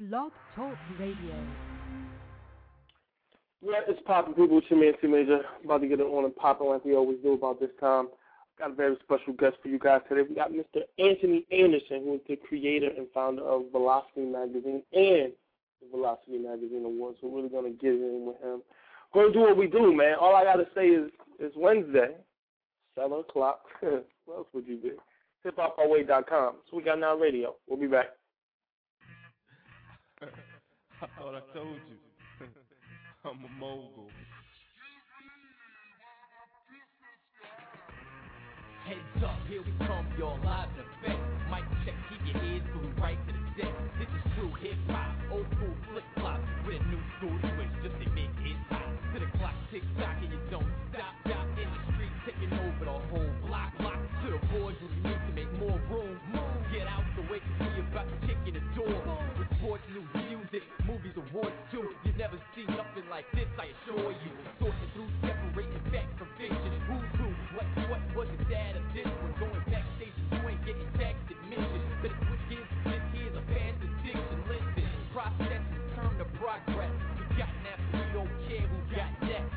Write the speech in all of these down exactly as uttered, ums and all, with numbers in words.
Blog Talk Radio. Yeah, it's popping, people. It's your man, T Major. About to get it on and popping like we always do about this time. Got a very special guest for you guys today. We got Mister Anthony Anderson, who is the creator and founder of Velocity Magazine and the Velocity Magazine Awards. So we're really going to get in with him. We're going to do what we do, man. All I got to say is it's Wednesday, seven o'clock. What else would you do? hip hop our way dot com. So we got Now Radio. We'll be back. I thought I told you. I'm a mogul. Heads up, here we come, y'all live in effect. Mic check, keep your ears glued right to the deck. This is true hip-hop, old school flip-flop with a new school twist, just admit it's hot. To the clock tick-tock and you don't stop, stop in the street, taking over the whole block, block. To the boys who you need to make more room, move, get out the way, cause we about to kick in the door. With sports, news, music, movies, awards too. You never see nothing like this, I assure you. Sorting through, separating fact from fiction. Who's who, what, what was the dad of this one? Going backstage and you ain't getting taxed admission. Better switch gears, this here's a fast addiction. Listen, process is turn to progress. We got that, we don't care who got next.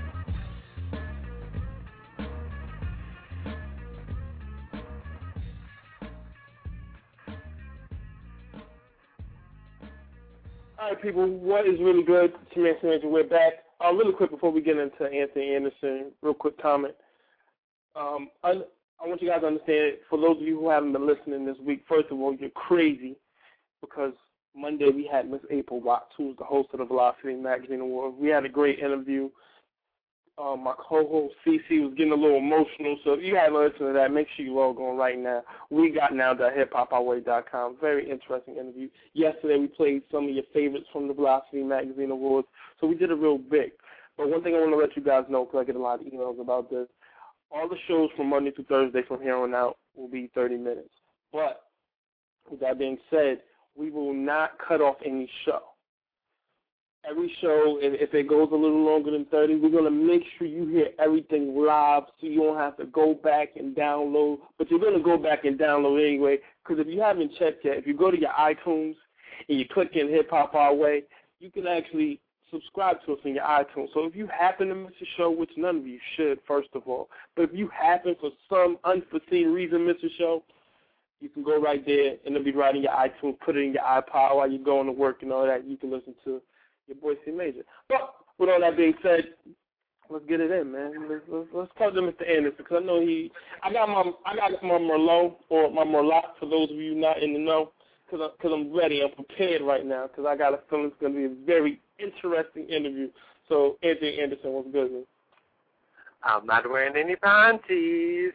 All right, people, what is really good? It's your man, T Major. We're back. Uh, really quick before we get into Anthony Anderson, real quick comment. Um, I, I want you guys to understand, for those of you who haven't been listening this week, first of all, you're crazy because Monday we had Miss April Watts, who was the host of the Velocity Magazine Awards. We had a great interview. Um, my co-host, Cece, was getting a little emotional, so if you haven't listened to that, make sure you log on right now. We got now dot hip hop our way dot com. Very interesting interview. Yesterday we played some of your favorites from the Velocity Magazine Awards, so we did it real big. But one thing I want to let you guys know, because I get a lot of emails about this, all the shows from Monday through Thursday from here on out will be thirty minutes. But with that being said, we will not cut off any show. Every show, if it goes a little longer than thirty, we're going to make sure you hear everything live so you don't have to go back and download. But you're going to go back and download anyway, because if you haven't checked yet, if you go to your iTunes and you click in Hip Hop Our Way, you can actually subscribe to us in your iTunes. So if you happen to miss a show, which none of you should, first of all, but if you happen for some unforeseen reason miss a show, you can go right there and it'll be right in your iTunes, put it in your iPod while you're going to work and all that. You can listen to your boy T Major. But with all that being said, let's get it in, man. Let's, let's, let's talk to Mister Anderson, because I know he. I got my I got my Merlot or my Merlot for those of you not in the know, because because I'm ready, I'm prepared right now, because I got a feeling it's going to be a very interesting interview. So Anthony Anderson, what's good, man? I'm not wearing any panties.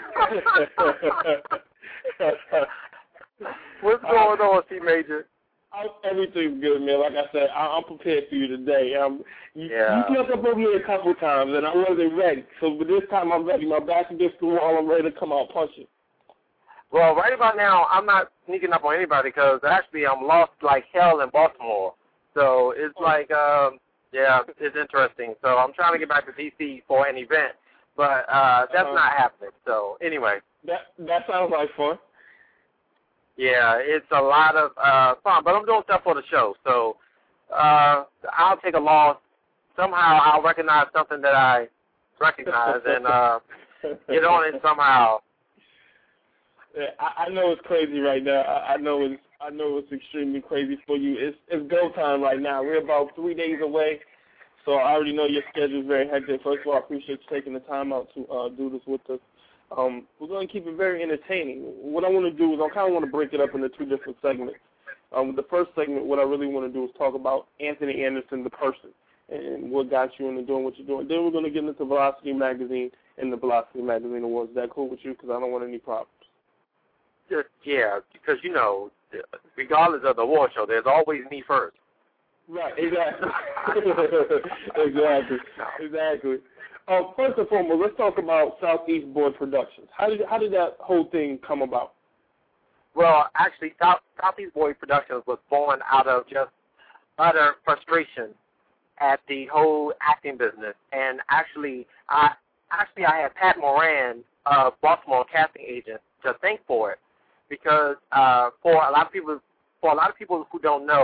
What's going on, T Major? Everything's good, man. Like I said, I, I'm prepared for you today. Um, you, yeah. you jumped up over here a couple times, and I wasn't ready. So but this time I'm ready. My back against the wall. I'm ready to come out punching. Well, right about now, I'm not sneaking up on anybody because actually I'm lost like hell in Baltimore. So it's oh. like, um, yeah, it's interesting. So I'm trying to get back to D C for an event, but uh, that's uh-huh. not happening. So anyway. That that sounds like fun. Yeah, it's a lot of uh, fun, but I'm doing stuff for the show, so uh, I'll take a loss. Somehow I'll recognize something that I recognize and uh, get on it somehow. Yeah, I, I know it's crazy right now. I, I know it's I know it's extremely crazy for you. It's it's go time right now. We're about three days away, so I already know your schedule is very hectic. First of all, I appreciate you taking the time out to uh, do this with us. Um, we're going to keep it very entertaining. What I want to do is I kind of want to break it up into two different segments. Um, the first segment, what I really want to do is talk about Anthony Anderson, the person, and what got you into doing what you're doing. Then we're going to get into Velocity Magazine and the Velocity Magazine Awards. Is that cool with you? Because I don't want any problems. Just, yeah, because, you know, regardless of the award show, there's always me first. Right, exactly. exactly, exactly. Uh, first and foremost, let's talk about Southeast Boy Productions. How did how did that whole thing come about? Well, actually, South, Southeast Boy Productions was born out of just utter frustration at the whole acting business. And actually, I actually I had Pat Moran, uh, Baltimore casting agent, to thank for it, because uh, for a lot of people, for a lot of people who don't know,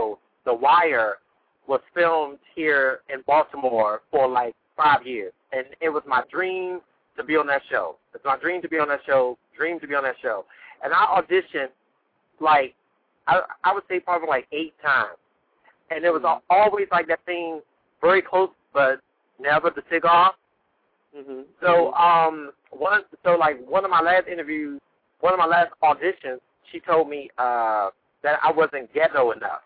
The Wire was filmed here in Baltimore for like five years, and it was my dream to be on that show. It's my dream to be on that show, dream to be on that show. And I auditioned, like, I, I would say probably like eight times. And it was mm-hmm. always like that thing very close, but never the cigar. Mm-hmm. So, um, one, so like one of my last interviews, one of my last auditions, she told me uh, that I wasn't ghetto enough.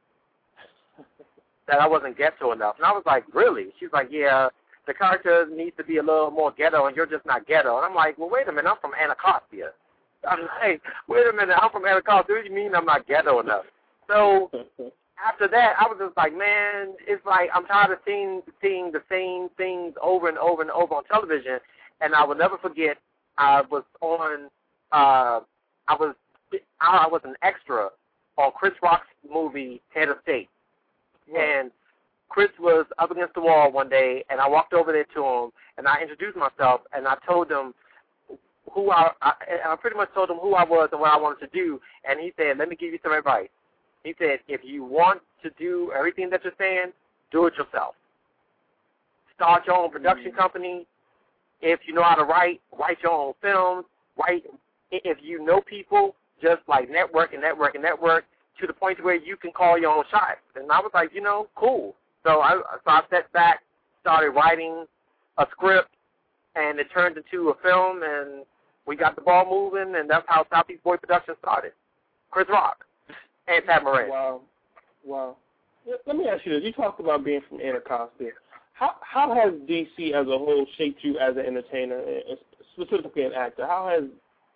that I wasn't ghetto enough. And I was like, really? She's like, yeah, the character needs to be a little more ghetto, and you're just not ghetto. And I'm like, well, wait a minute, I'm from Anacostia. I'm like, wait a minute, I'm from Anacostia. What do you mean I'm not ghetto enough? So after that, I was just like, man, it's like I'm tired of seeing seeing the same things over and over and over on television. And I will never forget, I was on, uh, I was I was an extra on Chris Rock's movie Head of State. Yeah. And Chris was up against the wall one day, and I walked over there to him, and I introduced myself, and I told him who I, I, I pretty much told him who I was and what I wanted to do, and he said, let me give you some advice. He said, if you want to do everything that you're saying, do it yourself. Start your own production mm-hmm. company. If you know how to write, write your own films. Write. If you know people, just like network and network and network to the point where you can call your own shots. And I was like, you know, cool. So I so I sat back, started writing a script, and it turned into a film, and we got the ball moving, and that's how Southeast Boy Productions started. Chris Rock and Pat Moran. Wow. Wow. Let me ask you this. You talked about being from Anacostia. How how has D C as a whole shaped you as an entertainer, specifically an actor? How has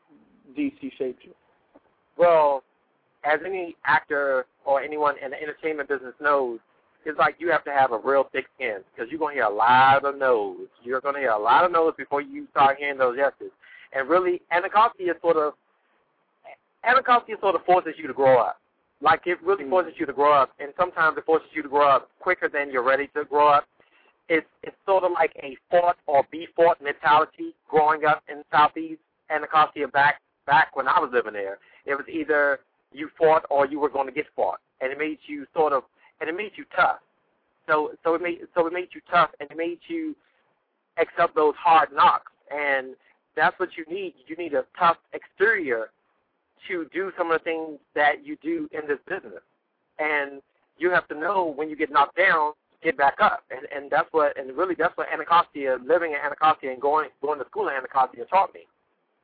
D C shaped you? Well, as any actor or anyone in the entertainment business knows, it's like you have to have a real thick skin because you're going to hear a lot of no's. You're going to hear a lot of no's before you start hearing those yeses. And really, Anacostia sort of, Anacostia sort of forces you to grow up. Like, it really mm-hmm. forces you to grow up, and sometimes it forces you to grow up quicker than you're ready to grow up. It's, it's sort of like a fought or be fought mentality growing up in Southeast Anacostia back, back when I was living there. It was either you fought or you were going to get fought, and it made you sort of, and it made you tough. So, so it made, so it made you tough, and it made you accept those hard knocks, and that's what you need. You need a tough exterior to do some of the things that you do in this business, and you have to know when you get knocked down, get back up, and and that's what, and really that's what Anacostia, living in Anacostia and going going to school in Anacostia taught me.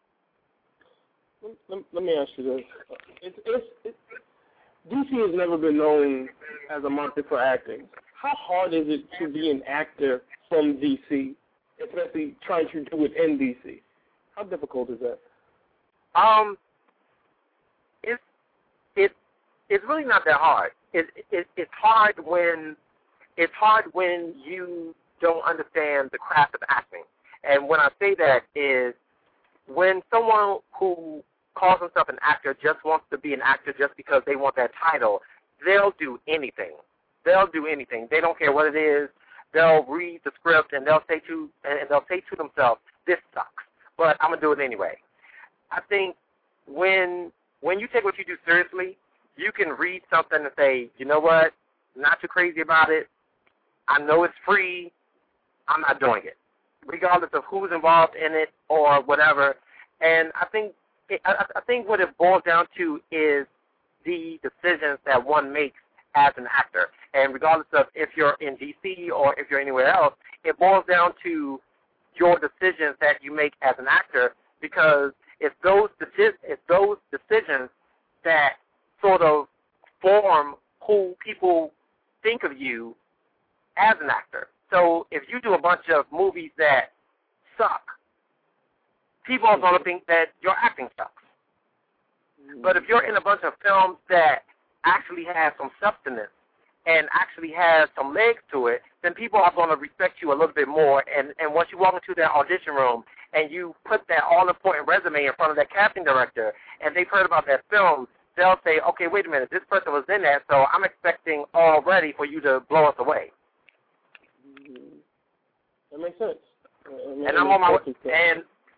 Let, let me ask you this: it's, it's, it's, D C has never been known as a market for acting. How hard is it to be an actor from D C, especially trying to do it in D C? How difficult is that? Um, it's it it's really not that hard. It, it it's hard when it's hard when you don't understand the craft of acting. And when I say that is when someone who calls himself an actor just wants to be an actor just because they want that title, they'll do anything. They'll do anything. They don't care what it is. They'll read the script and they'll say to and they'll say to themselves, "This sucks, but I'm gonna do it anyway." I think when when you take what you do seriously, you can read something and say, "You know what? Not too crazy about it. I know it's free. I'm not doing it," regardless of who's involved in it or whatever. And I think it, I, I think what it boils down to is the decisions that one makes as an actor. And regardless of if you're in D C or if you're anywhere else, it boils down to your decisions that you make as an actor, because it's those deci- it's those decisions that sort of form who people think of you as an actor. So if you do a bunch of movies that suck, people are going to think that your acting sucks. But if you're in a bunch of films that actually have some substance and actually has some legs to it, then people are going to respect you a little bit more. And, and once you walk into that audition room and you put that all-important resume in front of that casting director and they've heard about that film, they'll say, okay, wait a minute, this person was in that, so I'm expecting already for you to blow us away. That makes sense. That and I'm on my way, and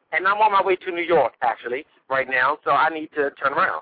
and I'm on my way to New York, actually, right now, so I need to turn around.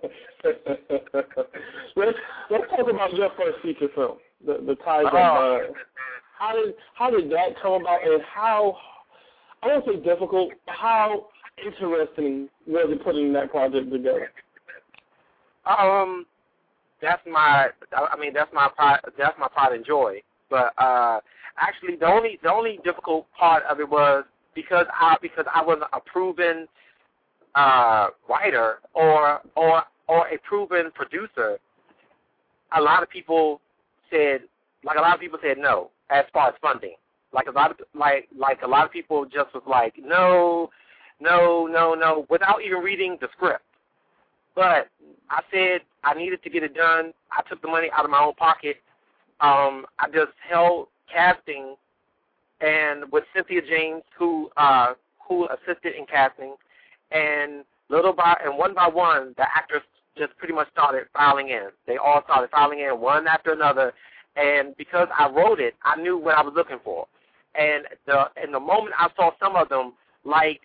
let's, let's talk about your first feature film, The, the Ties That Oh. Bind. How did, how did that come about, and how, I won't say difficult, how interesting was it putting that project together? Um, that's my, I mean, that's my pride, that's my pride and joy. But uh, actually, the only the only difficult part of it was because I because I wasn't a proven uh, writer or or or a proven producer. A lot of people said, like a lot of people said no as far as funding. Like a lot of like like a lot of people just was like no, no, no, no, without even reading the script. But I said I needed to get it done. I took the money out of my own pocket. Um, I just held casting, and with Cynthia James, who uh, who assisted in casting, and little by and one by one, the actors just pretty much started filing in. They all started filing in one after another, and because I wrote it, I knew what I was looking for. And the and the moment I saw some of them, like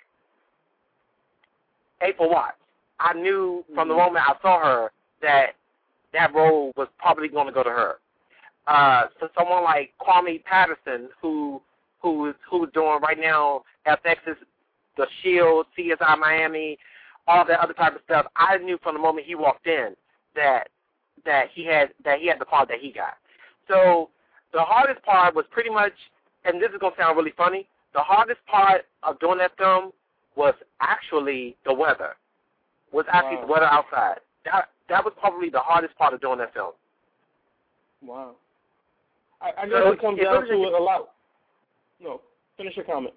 April Watts, I knew from the moment I saw her that that role was probably going to go to her. Uh, so someone like Kwame Patterson, who who is who's doing right now F X's The Shield, C S I Miami, all that other type of stuff. I knew from the moment he walked in that that he had that he had the part that he got. So the hardest part was pretty much, and this is gonna sound really funny, the hardest part of doing that film was actually the weather. Was actually Wow. the weather outside. That that was probably the hardest part of doing that film. Wow. I, I guess So it comes it down really- to it a lot. No, finish your comment.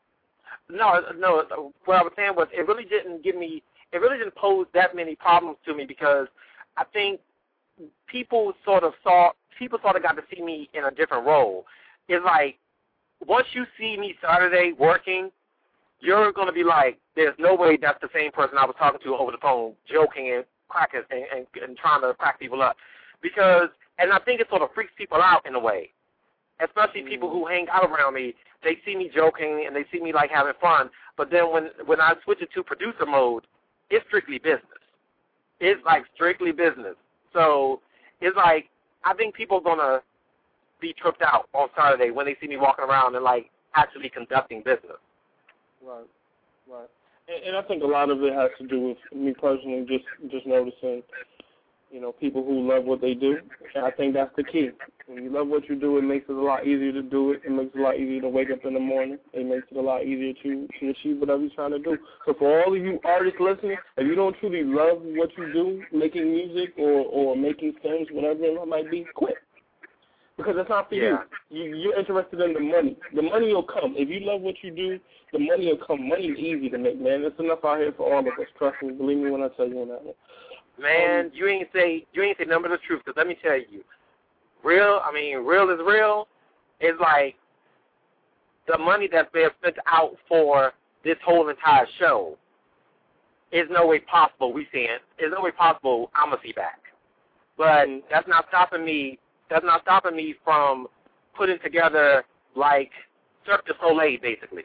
No, no. What I was saying was it really didn't give me. It really didn't pose that many problems to me because I think people sort of saw. People sort of got to see me in a different role. It's like once you see me Saturday working, you're going to be like, there's no way that's the same person I was talking to over the phone, joking and cracking and, and, and trying to crack people up. Because, and I think it sort of freaks people out in a way, especially mm. people who hang out around me. They see me joking and they see me like having fun. But then when, when I switch it to producer mode, it's strictly business. It's like strictly business. So it's like, I think people are going to be tripped out on Saturday when they see me walking around and like actually conducting business. Right, right. And, and I think a lot of it has to do with me personally just, just noticing, you know, people who love what they do. And I think that's the key. When you love what you do, it makes it a lot easier to do it. It makes it a lot easier to wake up in the morning. It makes it a lot easier to, to achieve whatever you're trying to do. So for all of you artists listening, if you don't truly love what you do, making music or, or making films, whatever it might be, quit. Because it's not for yeah. you. you. You're interested in the money. The money will come. If you love what you do, the money will come. Money is easy to make, man. There's enough out here for all of us. Trust me. Believe me when I tell you on that one. Man, um, you ain't say you ain't say number the truth. Because let me tell you, real. I mean, real is real. It's like the money that's being spent out for this whole entire show. Is no way possible. We seeing. There's no way possible. I'm gonna see back. But mm-hmm. that's not stopping me. That's not stopping me from putting together, like, Cirque du Soleil, basically.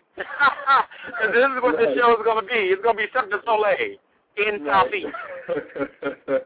And this is what right. this show is going to be. It's going to be Cirque du Soleil in right. Southeast.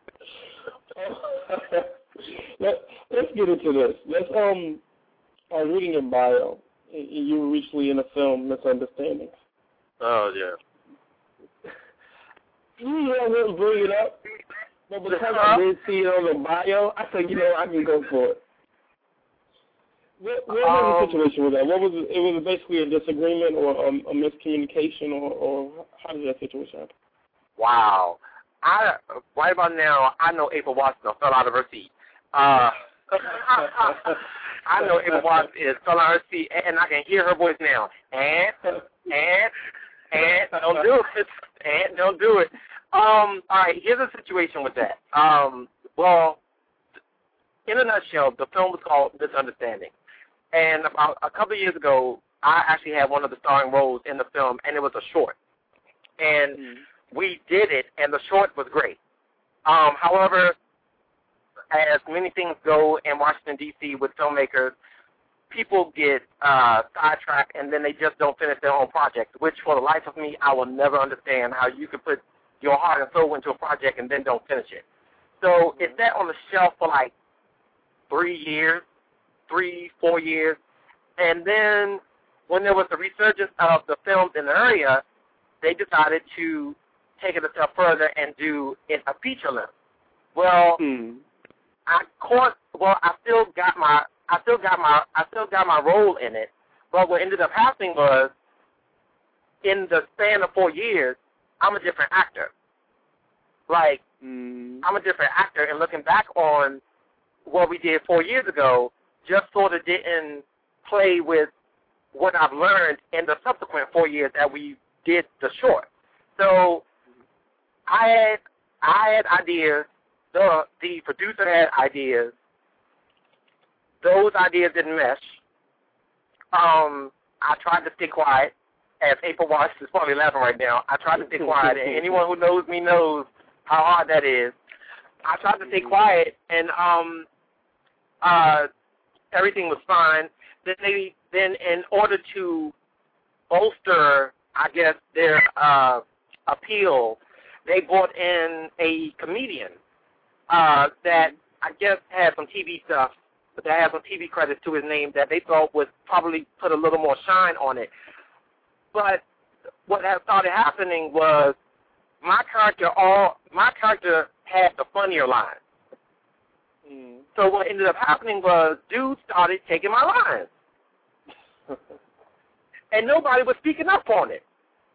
Let, let's get into this. Let's, um, I was reading your bio. You were recently in a film, Misunderstandings. Oh, yeah. You know, I wouldn't bring it up. But by the time I did see it on the bio, I said, you know, I can go for it. What, what was um, the situation with that? What was it? It was basically a disagreement or a, a miscommunication, or, or how did that situation happen? Wow. I right about now, I know April Watson fell out of her seat. Uh, I know April Watson is fell out of her seat, and I can hear her voice now. And, and, and, don't do it. And, don't do it. Um, all right, here's the situation with that. Um, well, in a nutshell, the film was called Misunderstanding. And about a couple of years ago, I actually had one of the starring roles in the film, and it was a short. And mm-hmm. we did it, and the short was great. Um, however, as many things go in Washington, D C with filmmakers, people get uh, sidetracked and then they just don't finish their own project, which for the life of me, I will never understand how you can put your heart and soul into a project and then don't finish it. So it sat on the shelf for like three years, three, four years, and then when there was the resurgence of the films in the area, they decided to take it a step further and do it a feature length. Well, hmm. I caught. Well, I still got my. I still got my. I still got my role in it. But what ended up happening was, in the span of four years, I'm a different actor. Like, mm. I'm a different actor, and looking back on what we did four years ago, just sort of didn't play with what I've learned in the subsequent four years that we did the short. So I had I had ideas. The the producer had ideas. Those ideas didn't mesh. Um, I tried to stay quiet. As April Watts is probably laughing right now, I tried to stay quiet, and anyone who knows me knows how hard that is. I tried to stay quiet, and um, uh, everything was fine. Then they then in order to bolster, I guess, their uh, appeal, they brought in a comedian uh, that I guess had some T V stuff, but that had some T V credits to his name that they thought would probably put a little more shine on it. But what had started happening was my character all my character had the funnier lines. Mm. So what ended up happening was dudes started taking my lines. And nobody was speaking up on it.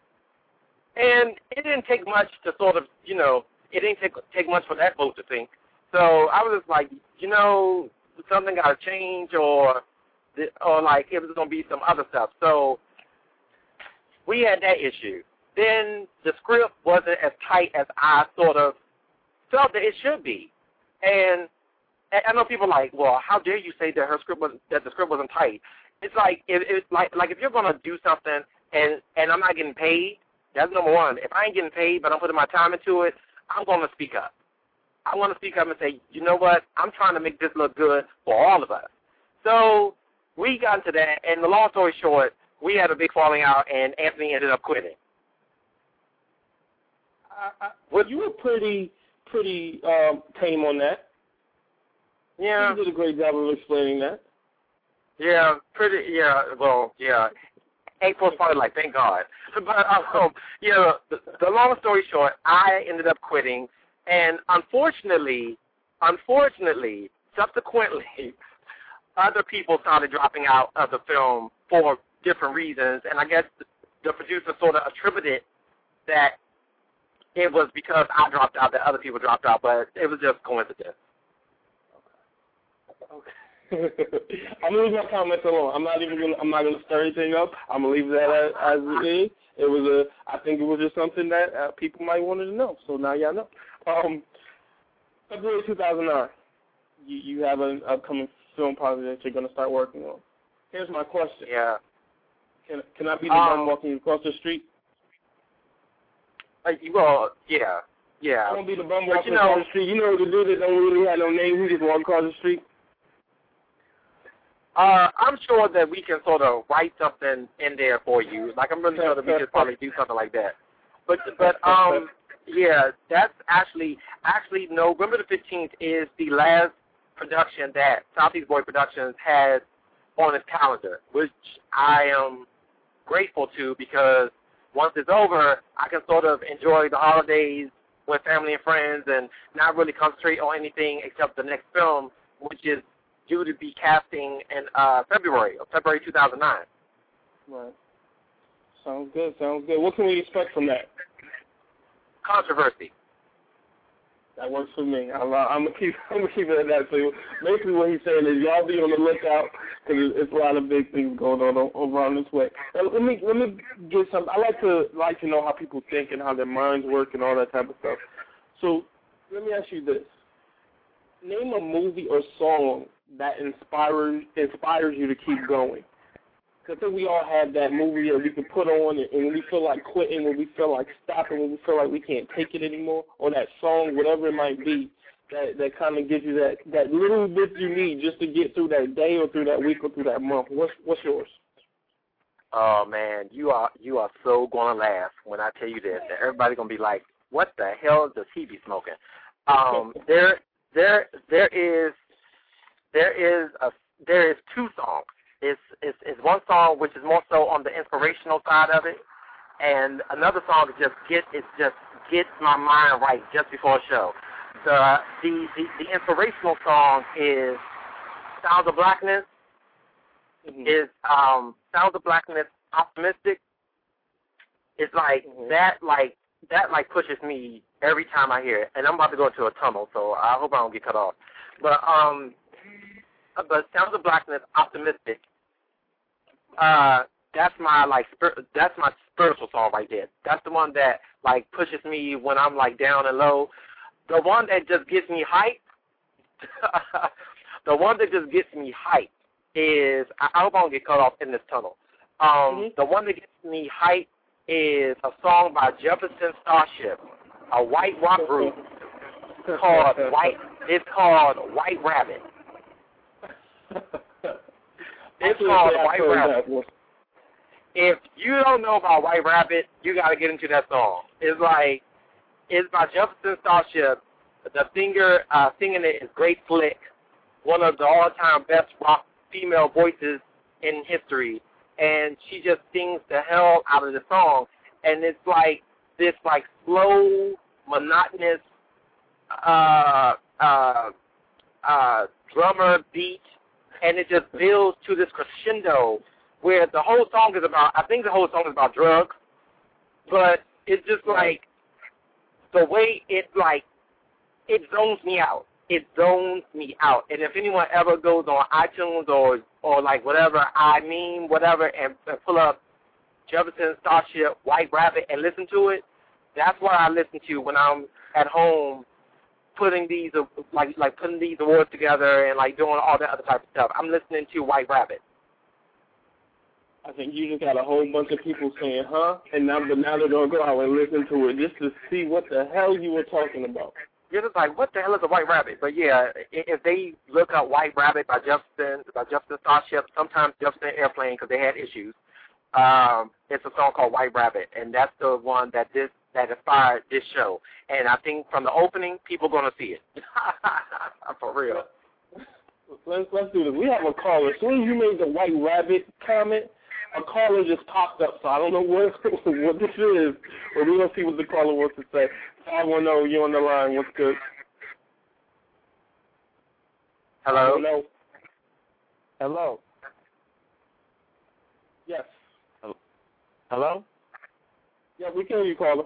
And it didn't take much to sort of, you know, it didn't take take much for that vote to think. So I was just like, you know, something got to change, or, or like it was going to be some other stuff. So we had that issue. Then the script wasn't as tight as I sort of felt that it should be. And I know people are like, well, how dare you say that her script was that the script wasn't tight? It's like if it's like like if you're gonna do something and and I'm not getting paid, that's number one. If I ain't getting paid but I'm putting my time into it, I'm gonna speak up. I want to speak up and say, you know what? I'm trying to make this look good for all of us. So we got into that, and the long story short, we had a big falling out, and Anthony ended up quitting. I, I, well, you were pretty pretty um, tame on that. Yeah. You did a great job of explaining that. Yeah, pretty, yeah, well, yeah. April's probably like, thank God. But, um, yeah, the, the long story short, I ended up quitting, and unfortunately, unfortunately, subsequently, other people started dropping out of the film for different reasons, and I guess the, the producer sort of attributed that it was because I dropped out that other people dropped out, but it was just coincidence. Okay. I'm gonna leave my comments alone. I'm not even gonna. I'm not gonna stir anything up. I'm gonna leave that as, as it is. It was a. I think it was just something that uh, people might wanted to know. So now y'all know. Um, February two thousand nine. You you have an upcoming film project that you're gonna start working on. Here's my question. Yeah. Can can I be the um, one walking across the street? Uh, well, yeah, yeah. I want to be the bum But walking you know, across the street. You know the dude that don't really have no name, who just walk across the street? Uh, I'm sure that we can sort of write something in there for you. Like, I'm really sure that we could probably do something like that. But, but um, yeah, that's actually, actually, November the fifteenth is the last production that Southeast Boy Productions has on its calendar, which I am grateful to, because once it's over, I can sort of enjoy the holidays with family and friends and not really concentrate on anything except the next film, which is due to be casting in uh, February, or February two thousand nine. Right. Sounds good, sounds good. What can we expect from that? Controversy. That works for me. I'm, I'm gonna keep. I'm gonna keep it at that. So basically, what he's saying is, y'all be on the lookout, because it's a lot of big things going on over on this way. Now, let me let me get some. I like to like to know how people think and how their minds work and all that type of stuff. So let me ask you this: name a movie or song that inspires inspires you to keep going. Because I think we all have that movie that we can put on, and when we feel like quitting, when we feel like stopping, when we feel like we can't take it anymore, or that song, whatever it might be, that that kind of gives you that that little bit you need just to get through that day or through that week or through that month? What's what's yours? Oh man, you are you are so gonna laugh when I tell you this. And everybody's gonna be like, "What the hell does he be smoking?" Um, there there there is there is a there is two songs. It's, it's it's one song which is more so on the inspirational side of it, and another song that just get it just gets my mind right just before a show. The the the, the inspirational song is "Sounds of Blackness." Mm-hmm. Is um, "Sounds of Blackness" optimistic? It's like mm-hmm. that like that like pushes me every time I hear it, and I'm about to go into a tunnel, so I hope I don't get cut off. But um, but "Sounds of Blackness" optimistic. Uh, that's my like spir- that's my spiritual song right there. That's the one that like pushes me when I'm like down and low. The one that just gets me hyped. the one that just gets me hyped is I, I hope I don't get cut off in this tunnel. Um, mm-hmm. The one that gets me hyped is a song by Jefferson Starship, a white rock group called White. It's called White Rabbit. It's called White Rabbit. If you don't know about White Rabbit, you got to get into that song. It's like, it's by Jefferson Starship. The singer uh, singing it is Grace Slick, one of the all-time best rock female voices in history. And she just sings the hell out of the song. And it's like this like slow, monotonous uh, uh, uh, drummer beat. And it just builds to this crescendo where the whole song is about, I think the whole song is about drugs, but it's just like the way it like, it zones me out. It zones me out. And if anyone ever goes on iTunes or, or like whatever, I mean whatever, and, and pull up Jefferson Starship, White Rabbit, and listen to it, that's what I listen to when I'm at home putting these like like putting these awards together and like doing all that other type of stuff. I'm listening to White Rabbit. I think you just got a whole bunch of people saying, huh? And now, but now they're going to go out and listen to it just to see what the hell you were talking about. You're just like, what the hell is a White Rabbit? But yeah, if they look up White Rabbit by Jefferson, by Jefferson Starship, sometimes Jefferson Airplane, because they had issues, um, it's a song called White Rabbit, and that's the one that this that inspired this show. And I think from the opening, people are going to see it. For real. Let's, let's do this. We have a caller. As soon as you made the White Rabbit comment, a caller just popped up, so I don't know what what this is, but we're going to see what the caller wants to say. five one zero, you're on the line. What's good? Hello? Hello? Hello? Yes. Hello? Yeah, we can hear you, caller.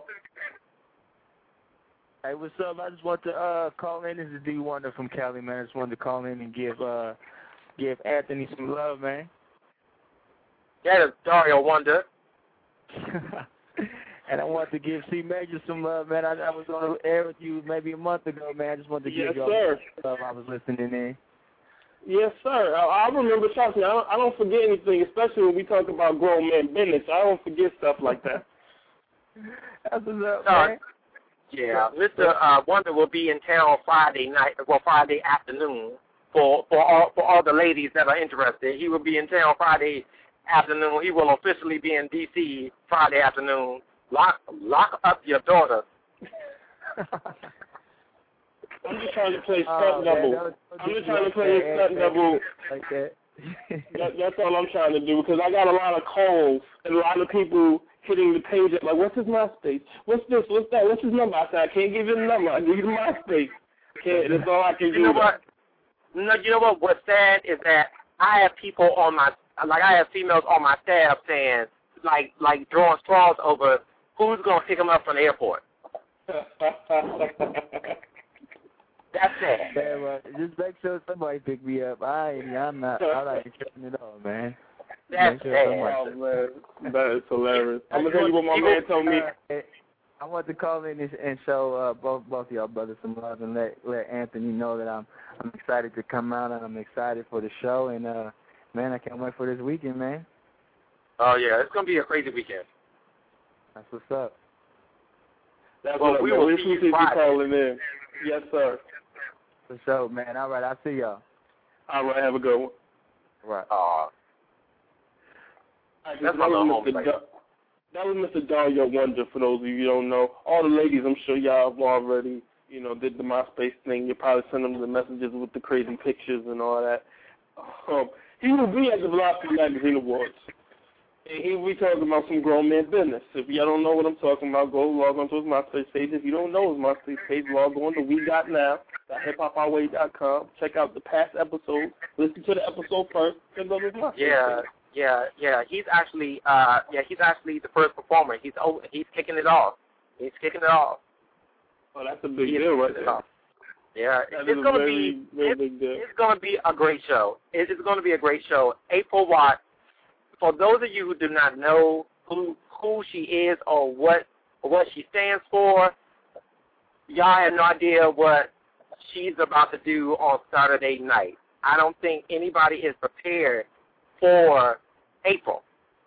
Hey, what's up? I just want to uh, call in. This is D Wonder from Cali, man. I just wanted to call in and give uh, give Anthony some love, man. That is Dario Wonder. And I want to give C Major some love, man. I, I was on the air with you maybe a month ago, man. I just wanted to give yes, you all sir. the love I was listening in. Yes, sir. I, I remember talking. I don't, I don't forget anything, especially when we talk about grown men business. I don't forget stuff like that. That's what's up, uh, man. Yeah, Mister Uh, Wonder will be in town Friday night, well, Friday afternoon for for all for all the ladies that are interested. He will be in town Friday afternoon. He will officially be in D C Friday afternoon. Lock lock up your daughter. I'm just trying to play stunt oh, double. Man, I'm just trying to play a stunt double. Like that. that. That's all I'm trying to do because I got a lot of calls and a lot of people hitting the page up like, what's his MySpace? What's this? What's that? What's his number? I said, I can't give you the number. I give you the MySpace. Can't, that's all I can do. You know what? No, you know what? What's sad is that I have people on my, like I have females on my staff saying, like, like drawing straws over who's going to pick them up from the airport. That's sad. Man, well, just make sure somebody pick me up. I ain't, I'm not, I'm not tripping at all, man. That's sure sad. Oh, man. That is hilarious. I'm going to tell you what my man told me. Uh, I want to call in and show uh, both both of y'all brothers some love and let let Anthony know that I'm I'm excited to come out and I'm excited for the show and uh man I can't wait for this weekend, man. Oh yeah, it's gonna be a crazy weekend. That's what's up. That's well, what we man. will we see you appreciate you Friday. calling in. Yes, sir. For sure, man. All right, I'll see y'all. All right, have a good one. Right. Uh, Right, that's that, my little was home Mister Da- that was Mister Dario Wonder, for those of you who don't know. All the ladies, I'm sure y'all have already, you know, did the MySpace thing. You probably send them the messages with the crazy pictures and all that. Um, he will be at the Velocity Magazine Awards. And he will be talking about some grown man business. If y'all don't know what I'm talking about, go log on to his MySpace page. If you don't know his MySpace page, log on to we got now dot hip hop our way dot com. Check out the past episodes. Listen to the episode first. Then go to his MySpace yeah, page. yeah, yeah. He's actually, uh, yeah, he's actually the first performer. He's oh, he's kicking it off. He's kicking it off. Oh, that's a big He deal right there. off. Yeah, That it's is gonna a very, be very it's, big deal. it's gonna be a great show. It is gonna be a great show. April Watts. For those of you who do not know who who she is or what or what she stands for, y'all have no idea what she's about to do on Saturday night. I don't think anybody is prepared for April.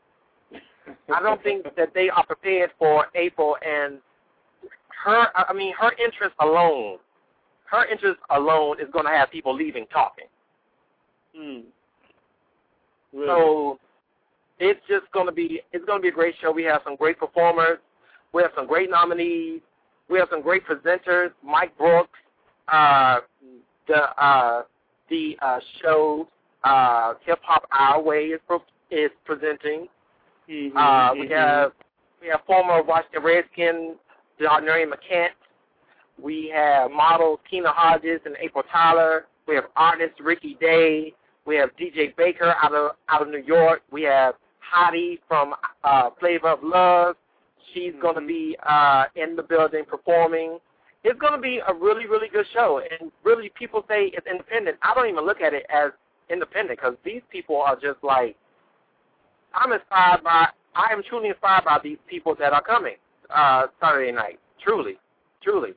I don't think that they are prepared for April, and her, I mean, her interest alone, her interest alone is going to have people leaving talking. Mm. Really? So it's just going to be, it's going to be a great show. We have some great performers. We have some great nominees. We have some great presenters. Mike Brooks, uh, the uh, the uh, show uh, Hip Hop Our Way is pro- is presenting. Mm-hmm, Uh, mm-hmm. We have we have former Washington Redskins Darnarian McCants. We have models Tina Hodges and April Tyler. We have artist Ricky Day. We have D J Baker out of out of New York. We have Hottie from uh, Flavor of Love. She's mm-hmm. going to be uh, in the building performing. It's going to be a really, really good show. And really, people say it's independent. I don't even look at it as independent because these people are just like, I'm inspired by, I am truly inspired by these people that are coming uh, Saturday night. Truly, truly.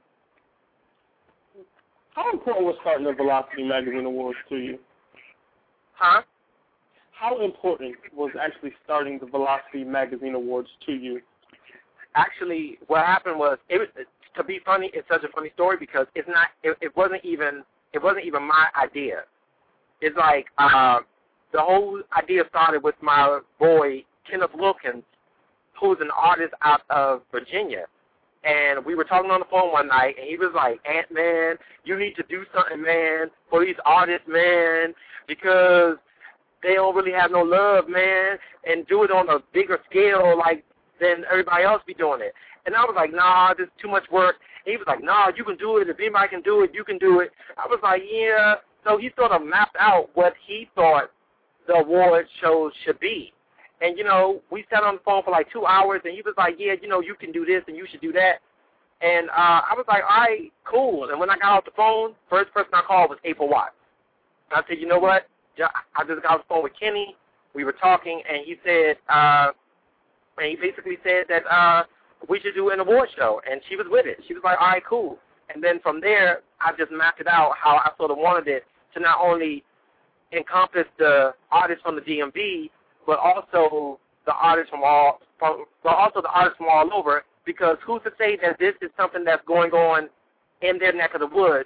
How important was starting the Velocity Magazine Awards to you? Huh? How important was actually starting the Velocity Magazine Awards to you? Actually, what happened was, it was, to be funny, it's such a funny story because it's not, it, it wasn't even, it wasn't even my idea. It's like, uh, the whole idea started with my boy, Kenneth Wilkins, who's an artist out of Virginia. And we were talking on the phone one night, and he was like, Ant, man, you need to do something, man, for these artists, man, because they don't really have no love, man, and do it on a bigger scale, like, than everybody else be doing it. And I was like, nah, this is too much work. And he was like, nah, you can do it. If anybody can do it, you can do it. I was like, yeah. So he sort of mapped out what he thought the award show should be. And, you know, we sat on the phone for like two hours, and he was like, yeah, you know, you can do this and you should do that. And uh, I was like, all right, cool. And when I got off the phone, first person I called was April Watts. I said, you know what? I just got off the phone with Kenny. We were talking, and he said, uh, and he basically said that uh, we should do an award show. And she was with it. She was like, all right, cool. And then from there, I just mapped it out how I sort of wanted it to not only encompass the artists from the D M V, but also the artists from all, from, but also the artists from all over. Because who's to say that this is something that's going on in their neck of the woods,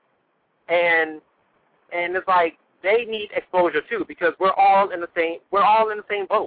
and and it's like they need exposure too, because we're all in the same we're all in the same boat.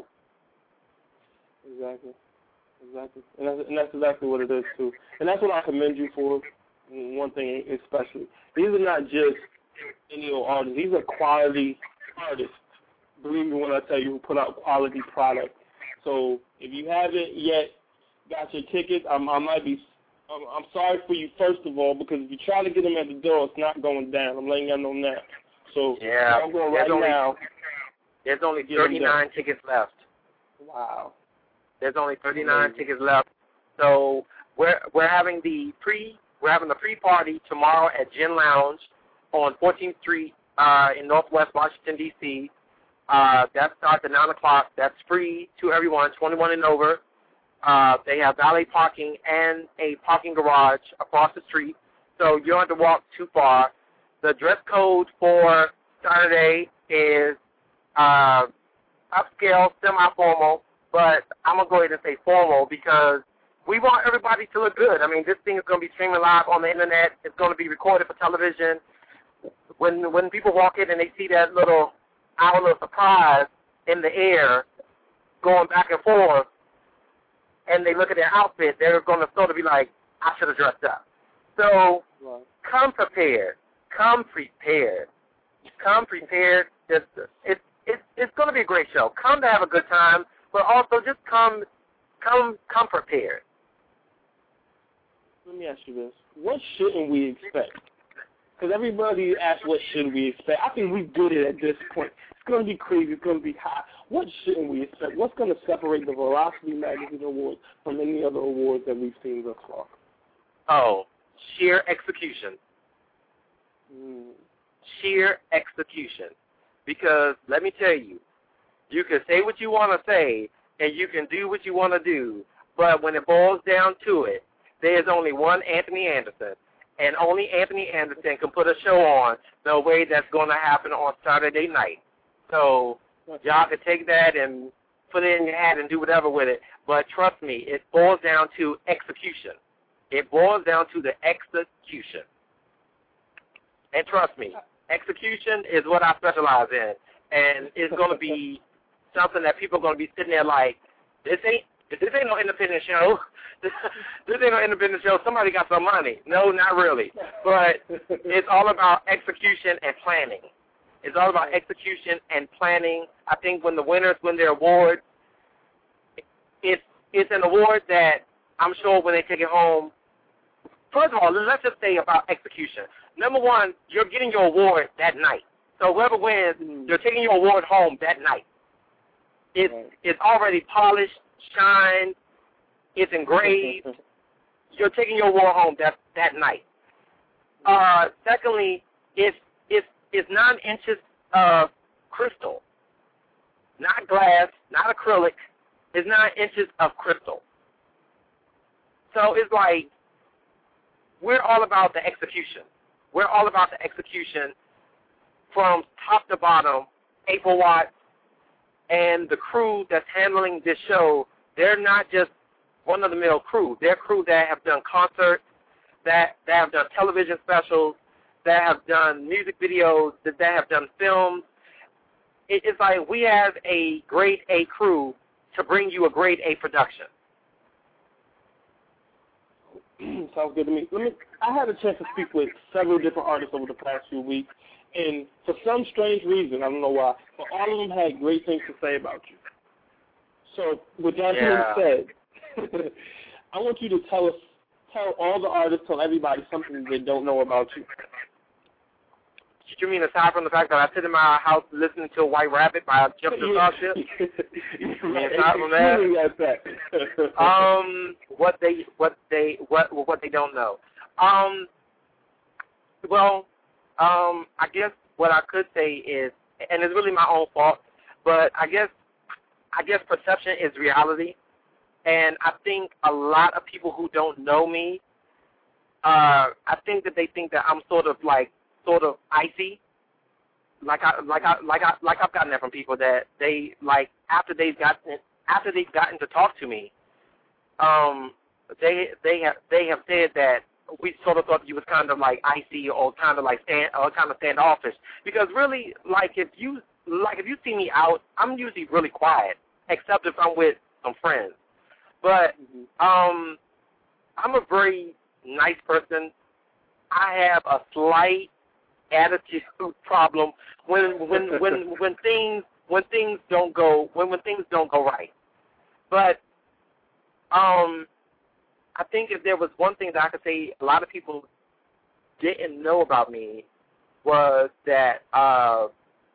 Exactly, exactly, and that's, and that's exactly what it is too. And that's what I commend you for. One thing especially, these are not just any old artists; these are quality artists. Believe me when I tell you, who put out quality product. So if you haven't yet got your tickets, I'm, I might be. I'm, I'm sorry for you, first of all, because if you try to get them at the door, it's not going down. I'm letting y'all know now. So yeah, I'm going right there's only, now. There's only thirty-nine tickets left. Wow. There's only thirty-nine mm-hmm. tickets left. So we're we're having the pre we're having the pre-party tomorrow at Gin Lounge on fourteenth Street uh, in Northwest Washington D C. Uh, that starts at nine o'clock. That's free to everyone, twenty-one and over. Uh, they have valet parking and a parking garage across the street, so you don't have to walk too far. The dress code for Saturday is uh, upscale, semi-formal, but I'm going to go ahead and say formal because we want everybody to look good. I mean, this thing is going to be streaming live on the Internet. It's going to be recorded for television. when when people walk in and they see that little owl of surprise in the air going back and forth, and they look at their outfit, they're going to sort of be like, I should have dressed up. So Right. come prepared. Come prepared. Come prepared. It's, it's, it's, it's going to be a great show. Come to have a good time, but also just come come, come prepared. Let me ask you this. What shouldn't we expect? Because everybody asks what should we expect. I think we get it at this point. It's going to be crazy. It's going to be hot. What shouldn't we expect? What's going to separate the Velocity Magazine Awards from any other awards that we've seen thus far? Oh, sheer execution. Mm. Sheer execution. Because let me tell you, you can say what you want to say and you can do what you want to do, but when it boils down to it, there's only one Anthony Anderson, and only Anthony Anderson can put a show on the way that's going to happen on Saturday night. So y'all can take that and put it in your hat and do whatever with it, but trust me, it boils down to execution. It boils down to the execution. And trust me, execution is what I specialize in, and it's going to be something that people are going to be sitting there like, this ain't this ain't no independent show. This, this ain't no independent show. Somebody got some money. No, not really. But it's all about execution and planning. It's all about execution and planning. I think when the winners win their award, it's it's an award that I'm sure when they take it home. First of all, let's just say about execution. Number one, you're getting your award that night. So whoever wins, you're taking your award home that night. It's, Right. it's already polished, shined, it's engraved. You're taking your award home that, that night. Uh, secondly, it's, it's, it's nine inches of crystal. Not glass, not acrylic. It's nine inches of crystal. So it's like, we're all about the execution. We're all about the execution from top to bottom. April Watts and the crew that's handling this show, they're not just one-of-the-mill crew. They're crew that have done concerts, that, that have done television specials, that have done music videos, that, that have done films. It, it's like we have a grade A crew to bring you a grade A production. Sounds good to me. Let me. I had a chance to speak with several different artists over the past few weeks, and for some strange reason, I don't know why, but all of them had great things to say about you. So, with that Yeah. being said, I want you to tell us, tell all the artists, tell everybody something they don't know about you. You mean aside from the fact that I sit in my house listening to White Rabbit by Jeff Starship? aside from that, um, what they, what they, what, what they don't know. Um, well, um, I guess what I could say is, and it's really my own fault, but I guess, I guess perception is reality, and I think a lot of people who don't know me, uh, I think that they think that I'm sort of like. Sort of icy, like I like I like I like I've gotten that from people that they like after they've gotten after they've gotten to talk to me, um, they they have they have said that we sort of thought you was kind of like icy or kind of like stand or kind of standoffish, because really like if you like if you see me out, I'm usually really quiet except if I'm with some friends, but um, I'm a very nice person. I have a slight attitude problem when when when when things when things don't go when when things don't go right. But um, I think if there was one thing that I could say a lot of people didn't know about me was that uh,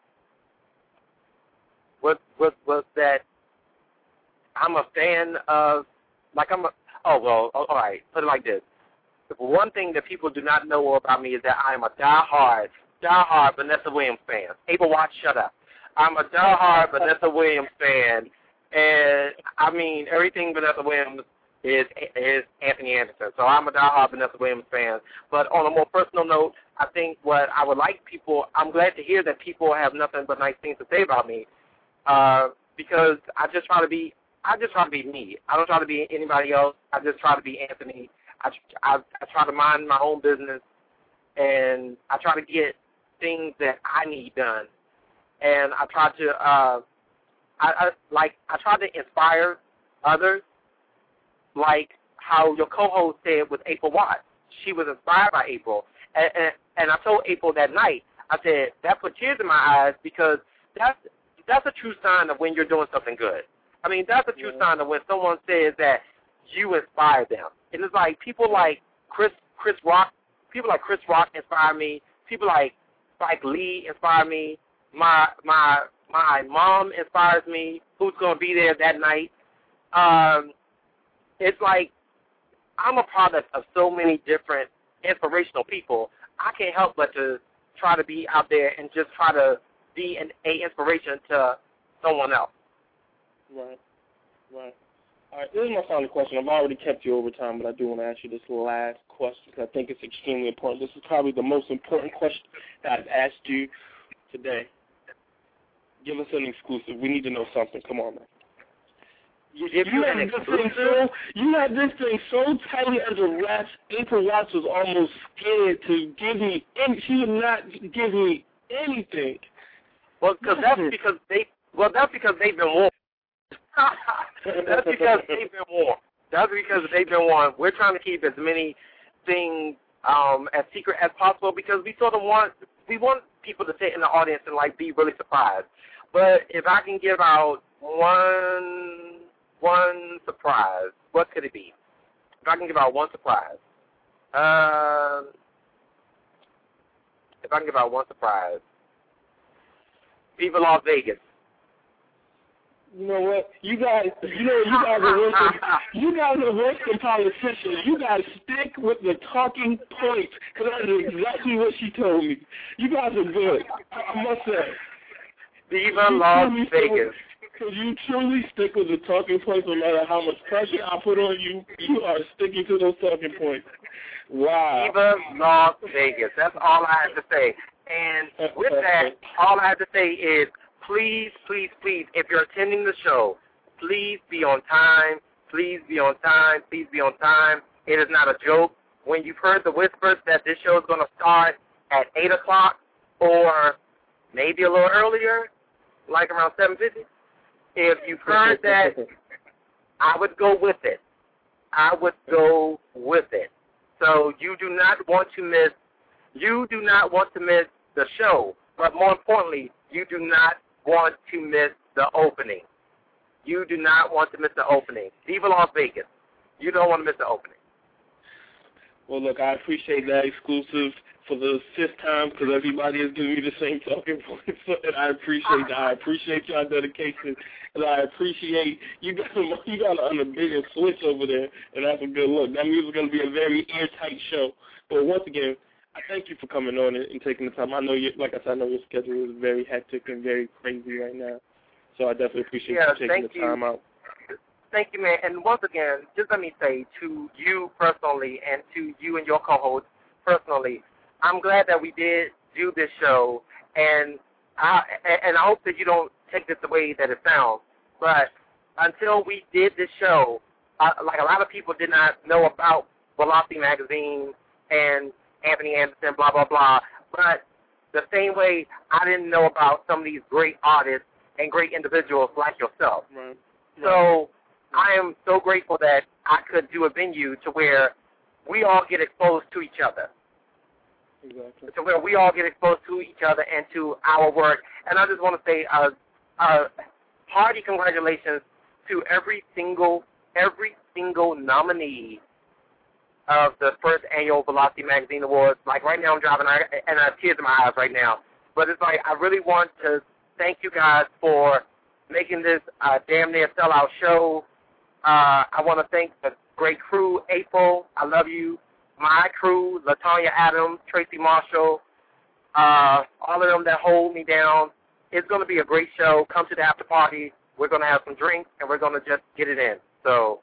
was was was that I'm a fan of like I'm a oh well all right put it like this. One thing that people do not know about me is that I am a diehard, diehard Vanessa Williams fan. April Watts, shut up. I'm a diehard Vanessa Williams fan, and I mean everything Vanessa Williams is is Anthony Anderson. So I'm a diehard Vanessa Williams fan. But on a more personal note, I think what I would like people, I'm glad to hear that people have nothing but nice things to say about me, uh, because I just try to be, I just try to be me. I don't try to be anybody else. I just try to be Anthony. I, I, I try to mind my own business, and I try to get things that I need done, and I try to, uh, I, I like, I try to inspire others, like how your co-host said with April Watts. She was inspired by April, and, and, and I told April that night, I said, that put tears in my eyes because that's that's a true sign of when you're doing something good. I mean, that's a true yeah. sign of when someone says that you inspire them. And it's like people like Chris Chris Rock, people like Chris Rock inspire me. People like Spike Lee inspire me. My my my mom inspires me. Who's going to be there that night? Um, it's like I'm a product of so many different inspirational people. I can't help but to try to be out there and just try to be an a inspiration to someone else. Right, right. All right, this is my final question. I've already kept you over time, but I do want to ask you this last question because I think it's extremely important. This is probably the most important question that I've asked you today. Give us an exclusive. We need to know something. Come on, man. You, you, you, had this thing so, you had this thing so tightly under wraps, April Watts was almost scared to give me any, she would not give me anything. Well, because that's because they, well, that's because they've been warned. That's because they've been warned. That's because they've been warned. We're trying to keep as many things um, as secret as possible because we sort of want, we want people to sit in the audience and, like, be really surprised. But if I can give out one, one surprise, what could it be? If I can give out one surprise. Uh, if I can give out one surprise. Viva Las Vegas. You know what? You guys, you know, you guys are worse than, you guys are worse than politicians. You guys stick with the talking points, because that is exactly what she told me. You guys are good, I must say. Viva Las Vegas. Because you truly stick with the talking points no matter how much pressure I put on you. You are sticking to those talking points. Wow. Viva Las Vegas. That's all I have to say. And with that, all I have to say is, please, please, please, if you're attending the show, please be on time. Please be on time. Please be on time. It is not a joke. When you've heard the whispers that this show is going to start at eight o'clock or maybe a little earlier, like around seven fifty, if you've heard that, I would go with it. I would go with it. So you do not want to miss, you do not want to miss the show, but more importantly, you do not want to miss the opening. You do not want to miss the opening. Viva Las Vegas. You don't want to miss the opening. Well, look, I appreciate that exclusive for the fifth time because everybody is giving me the same talking points, and I appreciate that. I appreciate your dedication, and I appreciate you got a, you got on a bigger switch over there, and that's a good look. That means it's going to be a very airtight show. But once again, I thank you for coming on and, and taking the time. I know, you, like I said, I know your schedule is very hectic and very crazy right now, so I definitely appreciate yeah, you taking the you. time out. Thank you, man. And once again, just let me say to you personally and to you and your co-host personally, I'm glad that we did do this show, and I and I hope that you don't take this the way that it sounds, but until we did this show, uh, like a lot of people did not know about Velocity Magazine and Anthony Anderson, blah, blah, blah, but the same way I didn't know about some of these great artists and great individuals like yourself. Right. So I am so grateful that I could do a venue to where we all get exposed to each other. Exactly. To where we all get exposed to each other and to our work. And I just want to say a uh, uh, hearty congratulations to every single, every single nominee of the first annual Velocity Magazine Awards. Like right now I'm driving and I have tears in my eyes right now. But it's like I really want to thank you guys for making this uh, damn near sellout show. Uh, I want to thank the great crew, April, I love you. My crew, LaTanya Adams, Tracy Marshall, uh, all of them that hold me down. It's going to be a great show. Come to the after party. We're going to have some drinks, and we're going to just get it in. So,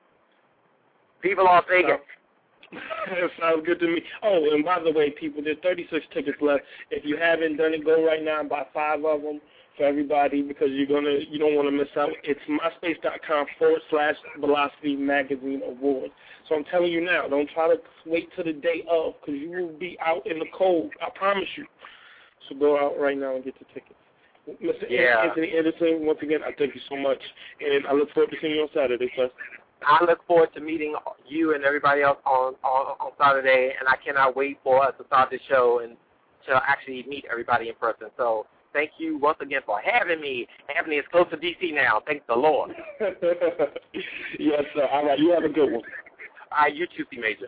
Viva Las Vegas. That sounds good to me. Oh, and by the way, people, there's thirty-six tickets left. If you haven't done it, go right now and buy five of them for everybody because you're gonna you don't want to miss out. It's myspace.com forward slash Velocity Magazine Awards. So I'm telling you now, don't try to wait till the day of because you will be out in the cold. I promise you. So go out right now and get your tickets. Mister Yeah. Anthony Anderson, once again, I thank you so much, and I look forward to seeing you on Saturday, sir. I look forward to meeting you and everybody else on, on, on Saturday, and I cannot wait for us to start the show and to actually meet everybody in person. So thank you once again for having me. Anthony is close to D C now. Thank the Lord. Yes, sir. All right, you have a good one. All right, you too, C Major.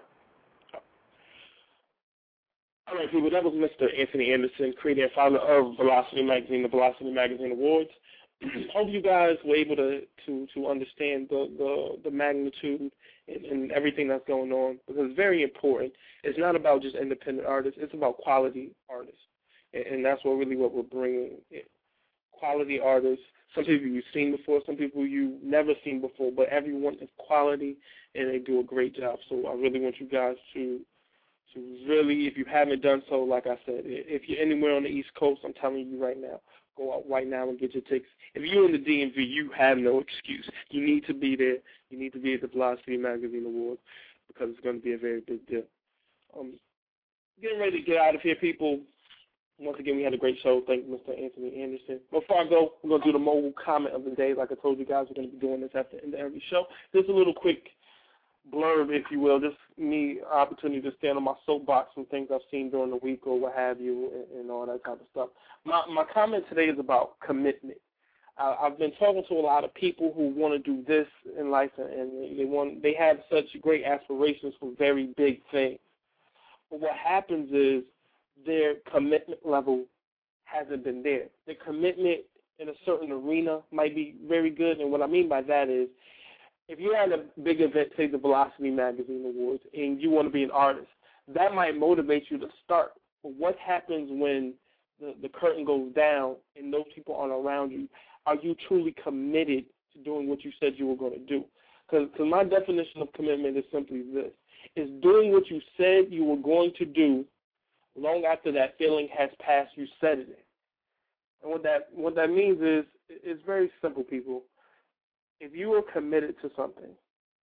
All right, people, that was Mister Anthony Anderson, creator and founder of Velocity Magazine, the Velocity Magazine Awards. Hope you guys were able to, to, to understand the, the, the magnitude and, and everything that's going on, because it's very important. It's not about just independent artists. It's about quality artists, and, and that's what really what we're bringing. Quality artists, some people you've seen before, some people you've never seen before, but everyone is quality, and they do a great job. So I really want you guys to to really, if you haven't done so, like I said, if you're anywhere on the East Coast, I'm telling you right now, go out right now and get your tickets. If you're in the D M V, you have no excuse. You need to be there. You need to be at the Velocity Magazine Awards, because it's going to be a very big deal. Um, getting ready to get out of here, people. Once again, we had a great show. Thank you, Mister Anthony Anderson. Before I go, we're going to do the mobile comment of the day. Like I told you guys, we're going to be doing this at the end of every show. Just a little quick blurb, if you will, just me opportunity to stand on my soapbox and things I've seen during the week or what have you, and, and all that type of stuff. My my comment today is about commitment. Uh, I've been talking to a lot of people who want to do this in life, and they want they have such great aspirations for very big things. But what happens is their commitment level hasn't been there. Their commitment in a certain arena might be very good, and what I mean by that is, if you're at a big event, say the Velocity Magazine Awards, and you want to be an artist, that might motivate you to start. But what happens when the, the curtain goes down and those people aren't around you? Are you truly committed to doing what you said you were going to do? Because my definition of commitment is simply this, is doing what you said you were going to do long after that feeling has passed, you said it. And what that what that means is, it's very simple, people. If you are committed to something,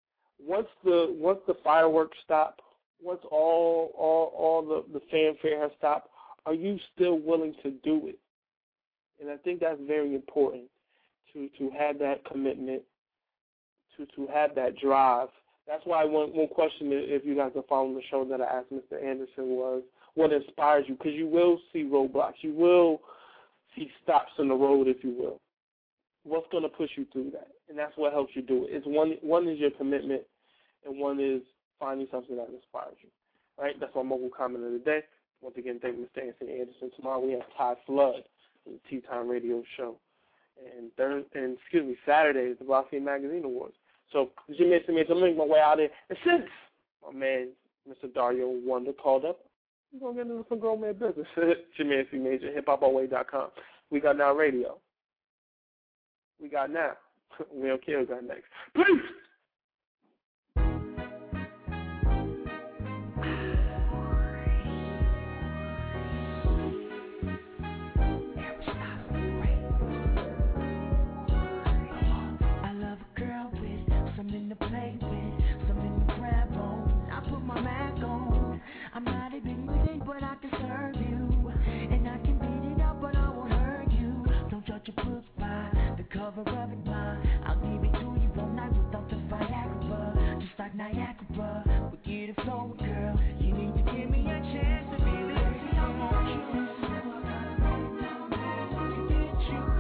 once the once the fireworks stop, once all all all the, the fanfare has stopped, are you still willing to do it? And I think that's very important, to, to have that commitment, to, to have that drive. That's why one one question, if you guys are following the show, that I asked Mister Anderson was, what inspires you? Because you will see roadblocks, you will see stops in the road, if you will. What's going to push you through that? And that's what helps you do it. It's one one is your commitment, and one is finding something that inspires you. Right? That's my mobile comment of the day. Once again, thank you, Mister Anthony Anderson. Tomorrow we have Ty Flood from the Tea Time Radio Show, and Thursday, and excuse me, Saturday is the Velocity Magazine Awards. So, as you mentioned, I'm making my way out there. And since my man, Mister Dario Wonder, called up, we're gonna get into some grown man business. Jimmy C Major, hip hop away dot com. We got Now Radio. We got Now. We don't care who got next. Please. I love a girl with something to play with, something to grab on. I put my Mac on. I'm not a big music, but I can serve you. And I can beat it up, but I won't hurt you. Don't judge a book by the cover of it, ma. I'll give it to you all night without the Viagra. Just like Niagara, we get it flowing, girl. You need to give me a chance to be there. I want you. To get you